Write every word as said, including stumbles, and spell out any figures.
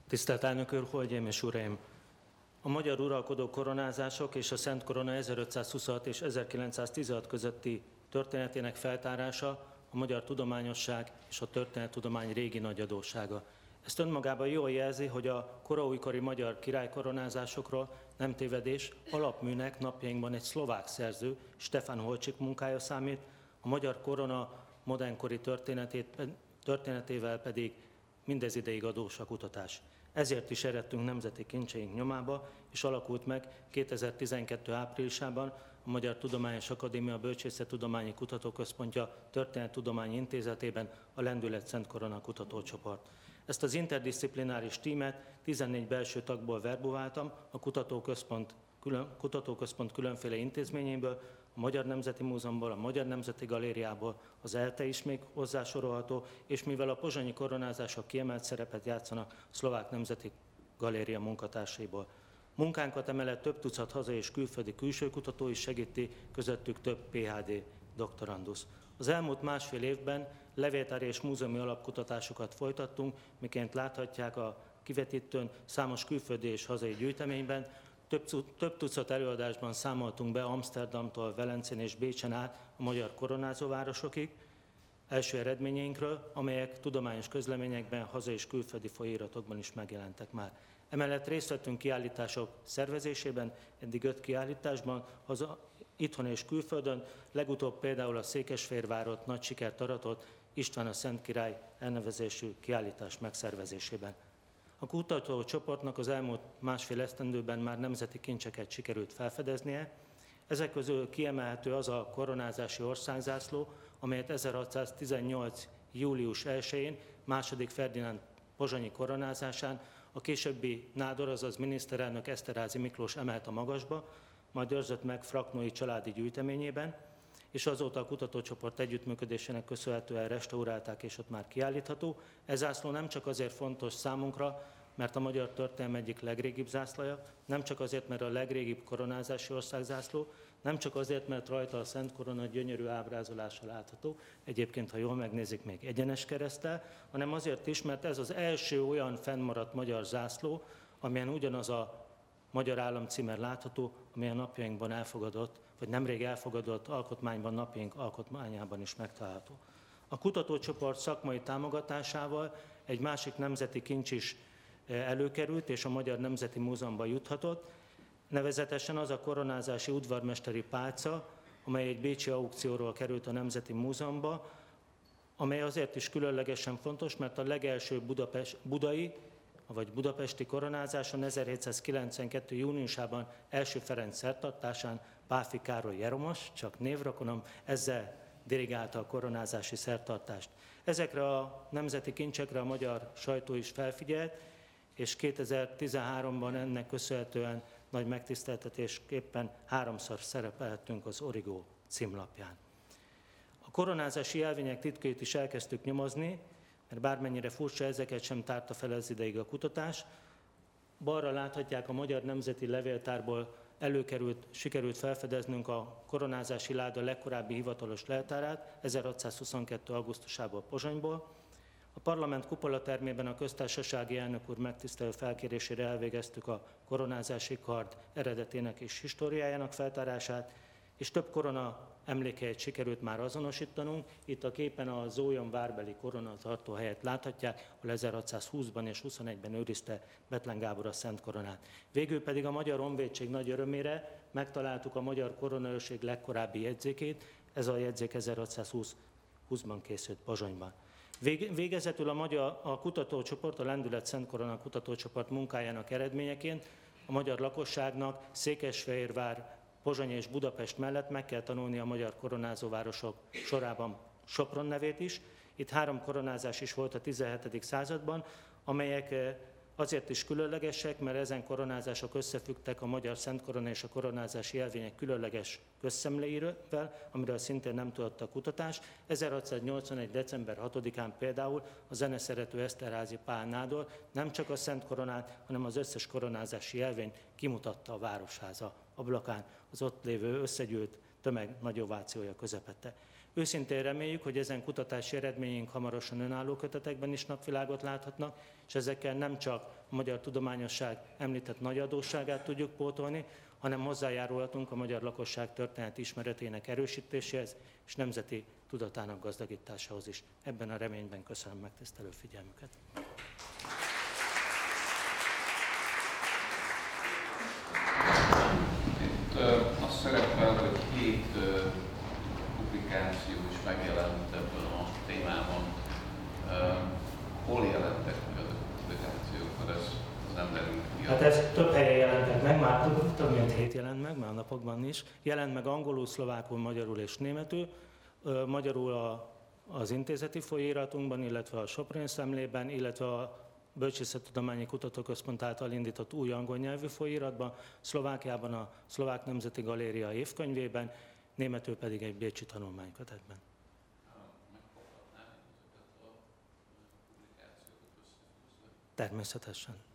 Tisztelt elnök úr, hölgyeim és uraim! A magyar uralkodó koronázások és a Szent Korona ezerötszázhuszonhat és ezerkilencszáztizenhat közötti történetének feltárása a magyar tudományosság és a történettudomány régi nagy adóssága. Ezt önmagában jól jelzi, hogy a koraújkori magyar királykoronázásokról nem tévedés, alapműnek napjainkban egy szlovák szerző, Stefan Holcsik munkája számít, a magyar korona modernkori történetét, történetével pedig mindez ideig adós a kutatás. Ezért is eredtünk nemzeti kincseink nyomába, és alakult meg kétezer-tizenkettő áprilisában a Magyar Tudományos Akadémia Bölcsészettudományi Kutatóközpontja Történettudományi Intézetében a Lendület Szent Korona kutatócsoport. Ezt az interdisziplináris tímet tizennégy belső tagból verbuváltam, a kutatóközpont, külön, kutatóközpont különféle intézményéből, a Magyar Nemzeti Múzeumból, a Magyar Nemzeti Galériából, az ELTE is még hozzásorolható, és mivel a pozsonyi koronázások kiemelt szerepet játszanak, a Szlovák Nemzeti Galéria munkatársaiból. Munkánkat emellett több tucat hazai és külföldi külső kutató is segíti, közöttük több pé há dé doktorandusz. Az elmúlt másfél évben levéltári és múzeumi alapkutatásokat folytattunk, miként láthatják a kivetítőn számos külföldi és hazai gyűjteményben. Több, több tucat előadásban számoltunk be Amsterdamtól, Velencén és Bécsen át a magyar koronázóvárosokig első eredményeinkről, amelyek tudományos közleményekben, hazai és külföldi folyóiratokban is megjelentek már. Emellett részt vettünk kiállítások szervezésében, eddig öt kiállításban, haza, itthon és külföldön, legutóbb például a Székesfehérvárot nagy sikert aratott István a Szent Király elnevezésű kiállítás megszervezésében. A kutatócsoportnak az elmúlt másfél esztendőben már nemzeti kincseket sikerült felfedeznie. Ezek közül kiemelhető az a koronázási országzászló, amelyet ezerhatszáztizennyolc. július elsején második Ferdinánd pozsonyi koronázásán a későbbi nádor, azaz miniszterelnök Esterházy Miklós emelt a magasba, majd őrzött meg Fraknói családi gyűjteményében, és azóta a kutatócsoport együttműködésének köszönhetően restaurálták, és ott már kiállítható. Ez zászló nem csak azért fontos számunkra, mert a magyar történelem egyik legrégibb zászlaja, nem csak azért, mert a legrégibb koronázási országzászló, nem csak azért, mert rajta a Szent Korona gyönyörű ábrázolással látható, egyébként, ha jól megnézik, még egyenes kereszttel, hanem azért is, mert ez az első olyan fennmaradt magyar zászló, amelyen ugyanaz a magyar államcímer látható, amely a napjainkban elfogadott, vagy nemrég elfogadott alkotmányban, napjaink alkotmányában is megtalálható. A kutatócsoport szakmai támogatásával egy másik nemzeti kincs is előkerült, és a Magyar Nemzeti Múzeumban juthatott, nevezetesen az a koronázási udvarmesteri pálca, amely egy bécsi aukcióról került a Nemzeti Múzeumba, amely azért is különlegesen fontos, mert a legelső Budapest, budai, vagy budapesti koronázáson ezerhétszázkilencvenkettő. júniusában első Ferenc szertartásán Pálffy Károly jeromos, csak névrokonom, ezzel dirigálta a koronázási szertartást. Ezekre a nemzeti kincsekre a magyar sajtó is felfigyelt, és kétezer-tizenháromban ennek köszönhetően nagy megtiszteltetésképpen háromszor szerepelhettünk az Origo címlapján. A koronázási jelvények titkait is elkezdtük nyomozni, mert bármennyire furcsa, ezeket sem tárta fel ez ideig a kutatás. Balra láthatják a Magyar Nemzeti Levéltárból előkerült, sikerült felfedeznünk a koronázási láda legkorábbi hivatalos leltárát, ezerhatszázhuszonkettő. augusztusából Pozsonyból. A parlament kupolatermében a köztársasági elnök úr megtisztelő felkérésére elvégeztük a koronázási kard eredetének és históriájának feltárását, és több korona emlékhelyet sikerült már azonosítanunk. Itt a képen a Zólyom várbeli koronatartó helyet láthatják, ahol ezerhatszázhúszban és huszonegyben őrizte Bethlen Gábor a Szent Koronát. Végül pedig a Magyar Honvédség nagy örömére megtaláltuk a magyar koronaőrség legkorábbi jegyzékét, ez a jegyzék ezerhatszázhúszban készült Pozsonyban. Végezetül a, magyar, a kutatócsoport, a Lendület Szent Korona kutatócsoport munkájának eredményeként a magyar lakosságnak Székesfehérvár, Pozsony és Budapest mellett meg kell tanulni a magyar koronázóvárosok sorában Sopron nevét is. Itt három koronázás is volt a tizenhetedik században, amelyek azért is különlegesek, mert ezen koronázások összefüggtek a magyar Szent Korona és a koronázási jelvények különleges közszemléivel, amiről szintén nem tudott a kutatás. ezerhatszáznyolcvanegy. december hatodikán például a zeneszerető Esterházy Pál nádor nem csak a Szent Koronát, hanem az összes koronázási jelvényt kimutatta a Városháza ablakán, az ott lévő összegyűlt tömeg nagy ovációja közepette. Őszintén reméljük, hogy ezen kutatási eredményeink hamarosan önálló kötetekben is napvilágot láthatnak, és ezekkel nem csak a magyar tudományosság említett nagy adósságát tudjuk pótolni, hanem hozzájárulhatunk a magyar lakosság történeti ismeretének erősítéséhez és nemzeti tudatának gazdagításához is. Ebben a reményben köszönöm megtisztelő figyelmüket. Itt azt szerepel, hogy hét publikáció is megjelent ebben a témában. Hol jelentek meg a publikációk, mert ez nem derül ki? Hát ez több helyen jelentek meg, már több, több mint hét jelent meg, már a napokban is. Jelent meg angolul, szlovákul, magyarul és németül. Magyarul a, az intézeti folyóiratunkban, illetve a Soproni Szemlében, illetve a Bölcsészettudományi Kutatóközpont által indított új angol nyelvű folyóiratban, Szlovákiában a Szlovák Nemzeti Galéria évkönyvében, németül pedig egy bécsi tanulmánykötetben. Természetesen.